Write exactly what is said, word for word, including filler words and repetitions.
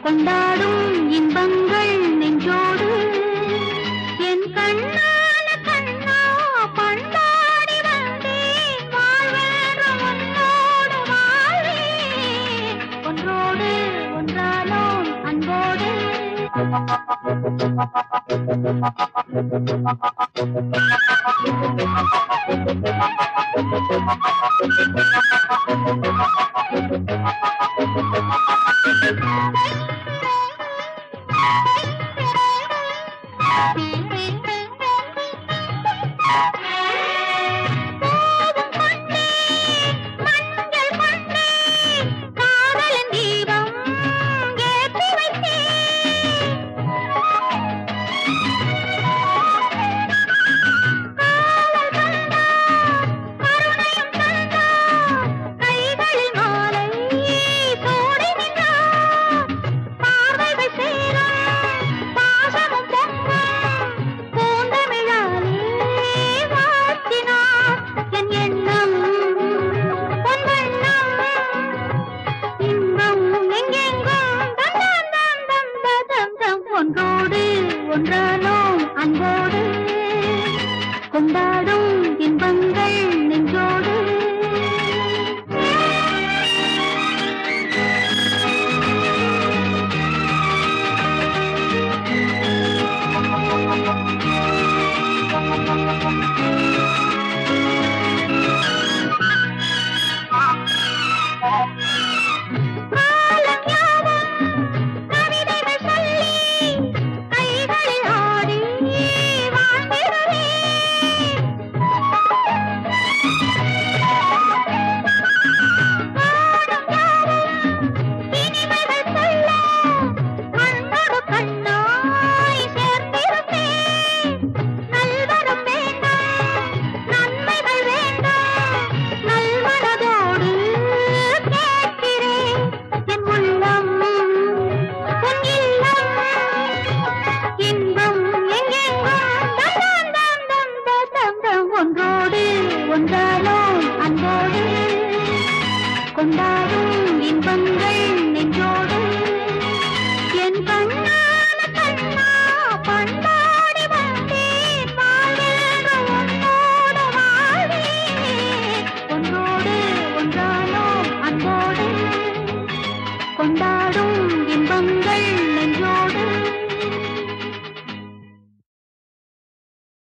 கொண்டாடும் இன்பங்கள் நெஞ்சோடு என் கண்ணான கண்ணா பண்பாடி வந்தேன் வாழ்வேற உன்னோடு வாழ்வே ஒன்றோடு ஒன்றானோம் அன்போடு ஒன்றோடு ஒன்றானோம் அன்போடு கொண்டாடும் இன்பங்கள் நெஞ்சோடு ஒன்றோடு ஒன்றானோம் அன்போடு கொண்டாடும் இன்பங்கள் நெஞ்சோடு என் கண்ணான கண்ணா பண்பாடி வந்தேன் வாழ்வேற உன்னோடு வாழ்வே ஒன்றோடு ஒன்றானோம் அன்போடு கொண்டா